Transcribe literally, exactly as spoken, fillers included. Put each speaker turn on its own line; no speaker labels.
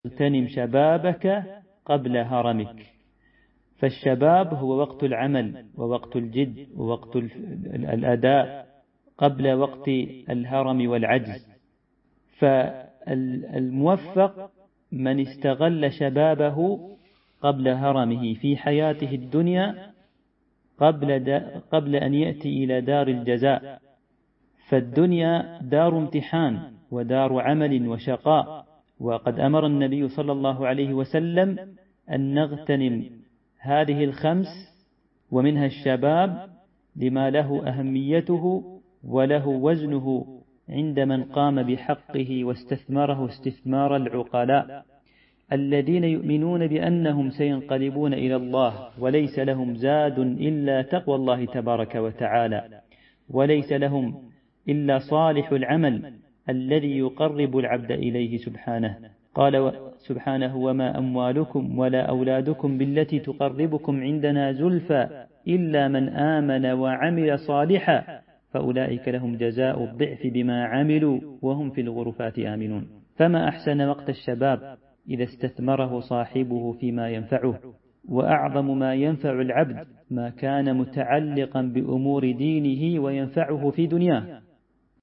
اغتنم شبابك قبل هرمك. فالشباب هو وقت العمل ووقت الجد ووقت الأداء قبل وقت الهرم والعجز. فالموفق من استغل شبابه قبل هرمه في حياته الدنيا قبل, قبل أن يأتي إلى دار الجزاء. فالدنيا دار امتحان ودار عمل وشقاء، وقد أمر النبي صلى الله عليه وسلم أن نغتنم هذه الخمس ومنها الشباب لما له أهميته وله وزنه عند من قام بحقه واستثمره استثمار العقلاء الذين يؤمنون بأنهم سينقلبون إلى الله وليس لهم زاد إلا تقوى الله تبارك وتعالى، وليس لهم إلا صالح العمل الذي يقرب العبد إليه سبحانه. قال سبحانه: وما أموالكم ولا أولادكم بالتي تقربكم عندنا زلفى إلا من آمن وعمل صالحا فأولئك لهم جزاء الضعف بما عملوا وهم في الغرفات آمنون. فما أحسن وقت الشباب إذا استثمره صاحبه فيما ينفعه. وأعظم ما ينفع العبد ما كان متعلقا بأمور دينه وينفعه في دنياه،